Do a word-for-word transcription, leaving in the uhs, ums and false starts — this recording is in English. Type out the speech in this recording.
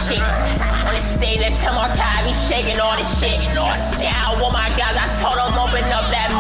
shit. On the stage, that tell my guy, be shaking all this shit. Yeah, I want my guys, I told them open up that